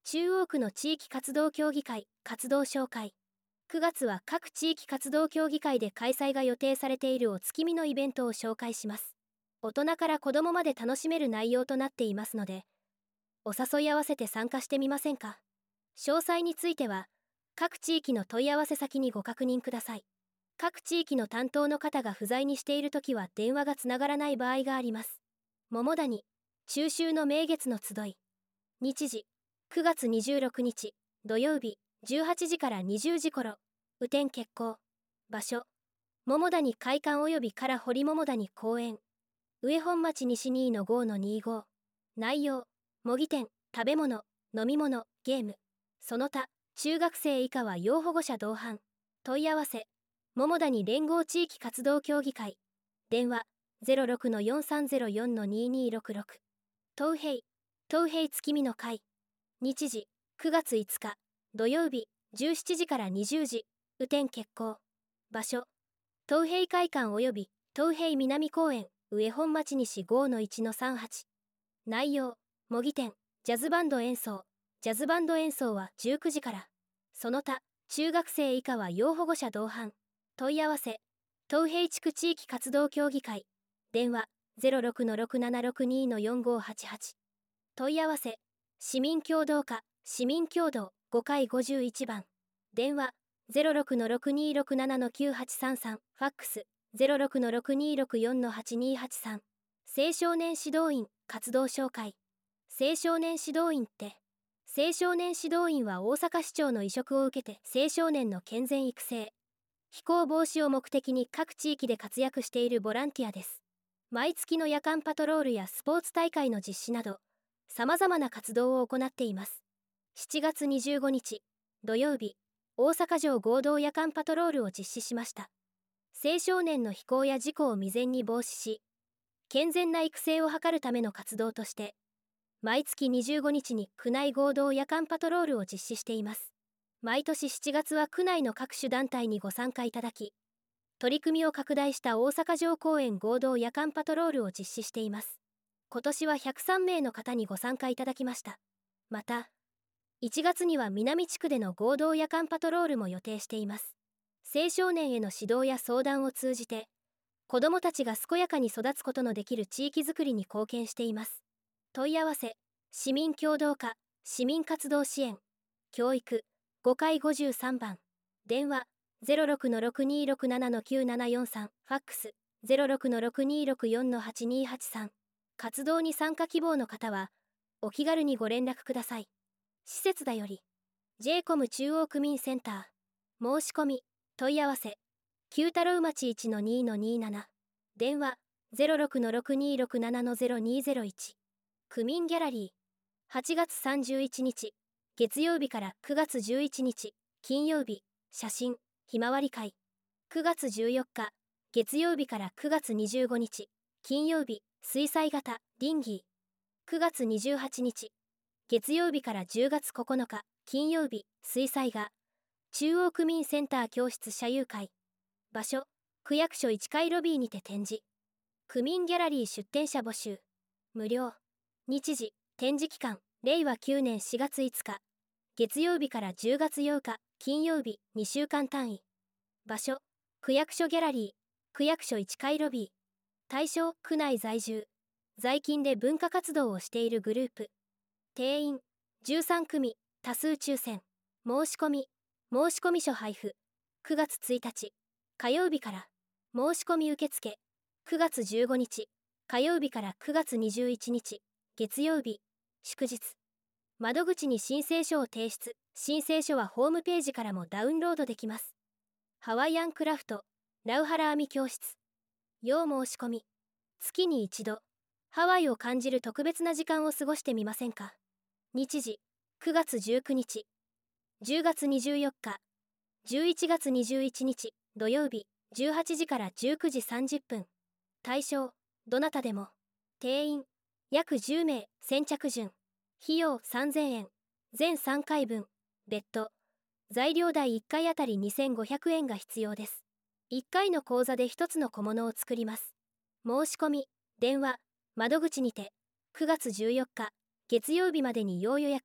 中央区の地域活動協議会活動紹介。9月は各地域活動協議会で開催が予定されているお月見のイベントを紹介します。大人から子供まで楽しめる内容となっていますので、お誘い合わせて参加してみませんか。詳細については、各地域の問い合わせ先にご確認ください。各地域の担当の方が不在にしているときは電話がつながらない場合があります。桃谷、中秋の名月の集い。日時、9月26日、土曜日、18時から20時頃、雨天決行。場所、桃谷会館及びから堀桃谷公園。上本町西2-5-25。内容、模擬店、食べ物、飲み物、ゲーム。その他、中学生以下は要保護者同伴。問い合わせ、桃谷連合地域活動協議会。電話、06-4304-2266。東平月見の会。日時、9月5日、土曜日、17時から20時、雨天決行。場所、東平会館及び東平南公園、上本町西5-1-38。内容、模擬店、ジャズバンド演奏。ジャズバンド演奏は19時から。その他、中学生以下は要保護者同伴。問い合わせ、東平地区地域活動協議会。電話、06-6762-4588。問い合わせ、市民協働課、市民協働5階51番。電話、06-6267-9833。ファックス、06-6264-8283。青少年指導員、活動紹介。青少年指導員って、青少年指導員は大阪市長の委嘱を受けて青少年の健全育成、非行防止を目的に各地域で活躍しているボランティアです。毎月の夜間パトロールやスポーツ大会の実施など、様々な活動を行っています。7月25日、土曜日、大阪城合同夜間パトロールを実施しました。青少年の非行や事故を未然に防止し、健全な育成を図るための活動として、毎月25日に区内合同夜間パトロールを実施しています。毎年7月は区内の各種団体にご参加いただき、取り組みを拡大した大阪城公園合同夜間パトロールを実施しています。今年は103名の方にご参加いただきました。また、1月には南地区での合同夜間パトロールも予定しています。青少年への指導や相談を通じて、子どもたちが健やかに育つことのできる地域づくりに貢献しています。問い合わせ、市民協働課、市民活動支援、教育、5階53番。電話、06-6267-9743。ファックス、06-6264-8283。活動に参加希望の方は、お気軽にご連絡ください。施設だより、J-COM 中央区民センター。申し込み、問い合わせ、九太郎町 1-2-27。電話、06-6267-0201。区民ギャラリー。8月31日、月曜日から9月11日、金曜日、写真、ひまわり会。9月14日、月曜日から9月25日、金曜日、水彩型、リンギー。9月28日、月曜日から10月9日、金曜日、水彩画。中央区民センター教室社友会。場所、区役所1階ロビーにて展示。区民ギャラリー出展者募集。無料。日時、展示期間、令和9年4月5日。月曜日から10月8日、金曜日、2週間単位。場所、区役所ギャラリー、区役所1階ロビー。対象、区内在住。在勤で文化活動をしているグループ。定員、13組、多数抽選。申し込み書配布。9月1日、火曜日から。申し込み受付。9月15日、火曜日から9月21日、月曜日、祝日。窓口に申請書を提出。申請書はホームページからもダウンロードできます。ハワイアンクラフト、ラウハラ編み教室。要申し込み。月に一度、ハワイを感じる特別な時間を過ごしてみませんか。日時、9月19日、10月24日、11月21日、土曜日、18時から19時30分。対象、どなたでも。定員、約10名、先着順。費用3000円。全3回分。別途。材料代1回あたり2500円が必要です。1回の講座で1つの小物を作ります。申し込み、電話、窓口にて、9月14日、月曜日までに要予約、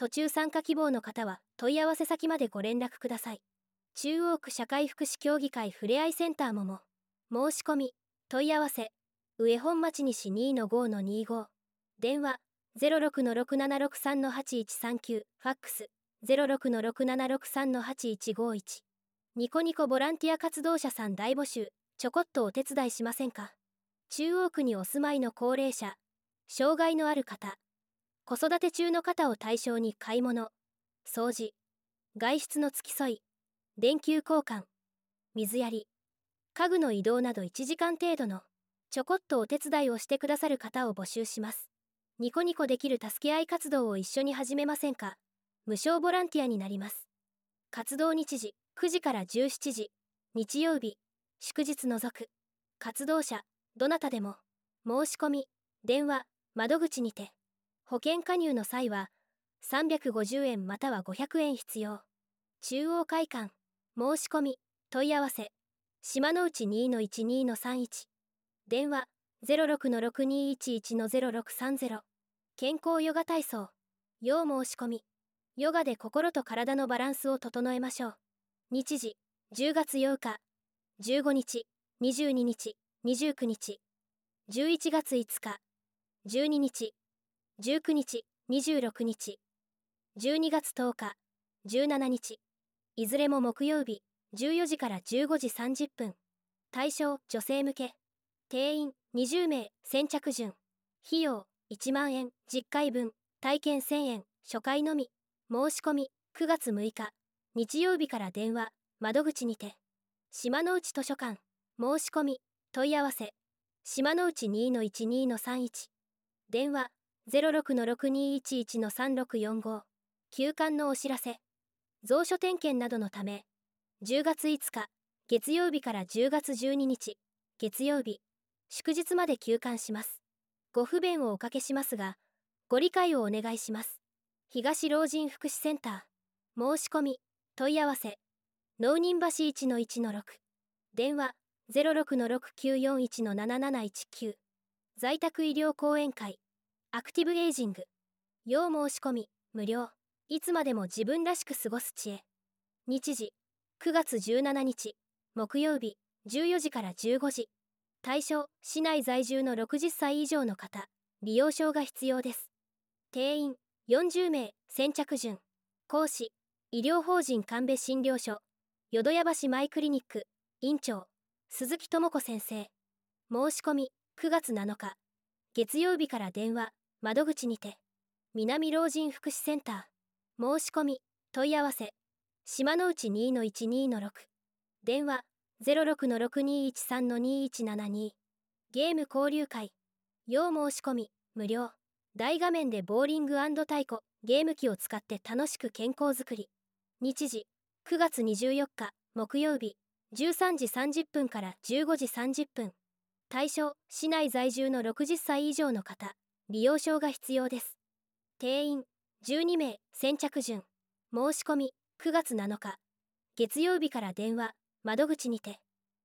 途中参加希望の方は問い合わせ先までご連絡ください。中央区社会福祉協議会ふれあいセンターもも。申し込み、問い合わせ、上本町西 2-5-25。電話、06-6763-8139。ファックス、06-6763-8151。ニコニコボランティア活動者さん大募集。ちょこっとお手伝いしませんか？中央区にお住まいの高齢者、障害のある方、子育て中の方を対象に買い物、掃除、外出の付き添い、電球交換、水やり、家具の移動など1時間程度のちょこっとお手伝いをしてくださる方を募集します。ニコニコできる助け合い活動を一緒に始めませんか？無償ボランティアになります。活動日時9時から17時、日曜日、祝日除く。活動者、どなたでも。申し込み、電話、窓口にて。保険加入の際は、350円または500円必要。中央会館、申し込み、問い合わせ、島の内 2-12-31。電話、06-6211-0630。健康ヨガ体操、要申し込み。ヨガで心と体のバランスを整えましょう。日時、10月8日、15日、22日、29日。11月5日、12日、19日、26日。12月10日、17日。いずれも木曜日、14時から15時30分。対象、女性向け。定員、20名、先着順。費用、1万円、10回分。体験1000円、初回のみ。申し込み、9月6日、日曜日から電話、窓口にて。島の内図書館、申し込み、問い合わせ、島の内 2-12-31。電話、06-6211-3645。休館のお知らせ、蔵書点検などのため、10月5日、月曜日から10月12日、月曜日、祝日まで休館します。ご不便をおかけしますが、ご理解をお願いします。東老人福祉センター、申し込み、問い合わせ、能人橋 1-1-6。電話、06-6941-7719。在宅医療講演会、アクティブエイジング。要申し込み、無料。いつまでも自分らしく過ごす知恵。日時、9月17日、木曜日、14時から15時。対象、市内在住の60歳以上の方、利用証が必要です。定員、40名、先着順。講師、医療法人神戸診療所、淀屋橋マイクリニック、院長、鈴木智子先生。申し込み、9月7日、月曜日から電話、窓口にて。南老人福祉センター、申し込み、問い合わせ、島の内 2-12-6。電話、06-6213-2172。ゲーム交流会、要申し込み、無料。大画面でボーリング&太鼓、ゲーム機を使って楽しく健康づくり。日時、9月24日、木曜日、13時30分から15時30分。対象、市内在住の60歳以上の方、利用証が必要です。定員、12名、先着順。申し込み、9月7日、月曜日から電話、窓口にて。